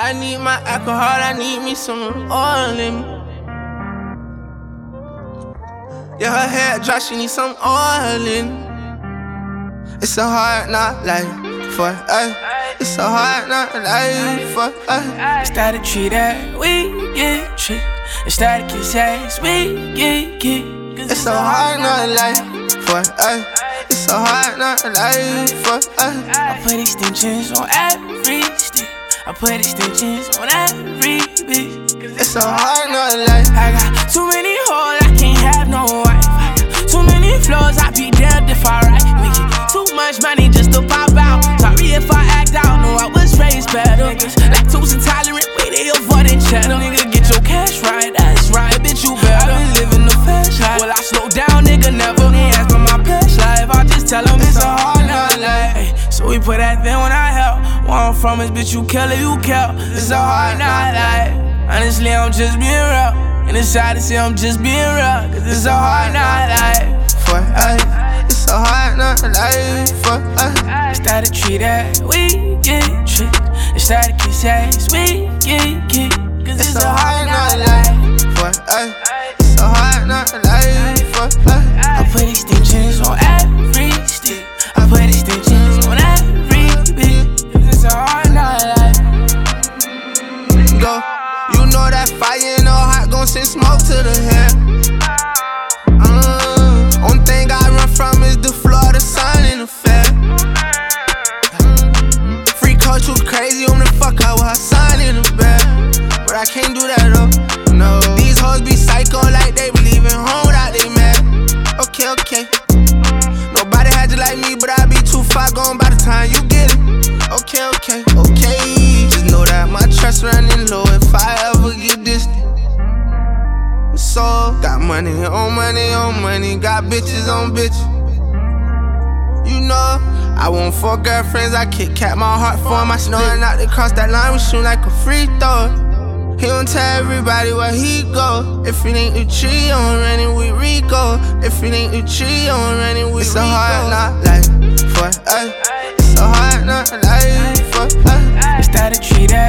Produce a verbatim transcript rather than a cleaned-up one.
I need my alcohol, I need me some oil in me. Yeah, her hair dry, she need some oil in me. It's a hard knock life for us. It's a hard knock life for us. Started to treat that, we get tricked. Instead of kiss ass, we get kicked. It's a hard knock life for us. It's a hard knock life for us. I put extensions on every stick. I put extensions on every bitch. It's a hard knock life. I got too many hoes, I can't have no wife. I got too many floors, I be damned if I write. Making too much money just to pop out. Sorry if I act out, no I was raised better. Niggas lactose intolerant, we they avoiding cheddar. Nigga get your cash right, that's right, bitch you better. I been living the fast life. Well I slow down, nigga never. They ask for my past life, I just tell them it's a hard knock life. Ay, so we put that thing when I help. Where I'm from is bitch you kill it, you kill. It's a hard knock life. Honestly I'm just being real. And it's sad to say I'm just being real. Cause it's a hard knock life for us. It's a hard knock life for us. Started to treat that, we get tricked. Instead of kiss ass, we get kicked. Cause it's, it's a hard knock life for us. It's a hard knock life for us. I put extensions on every stick. I put extensions on every bitch. Cause it's a hard knock life. Go, you know that fire in the heart gon' send smoke to the head. Uh, only thing I run from is the Florida sun in the fair. Free coach too crazy, on the fuck out with her son in the bed. But I can't do that though, no. These hoes be psycho like they believe in home that they mad. Okay, okay. Nobody had you like me, but I be too far gone by the time you get it. Okay, okay, okay. Just know that my trust running low if I ever get distant. So, got money on money on money, got bitches on bitches. You know, I want four girlfriends, I kick cat my heart for my split. Knowing not to cross that line, we shoot like a free throw. He don't tell everybody where he go. If it ain't the tree, I'm running with Rico. If it ain't the tree, I'm running with Rico. It's a hard knock life for us. It's a hard knock life for us. Started to treat that.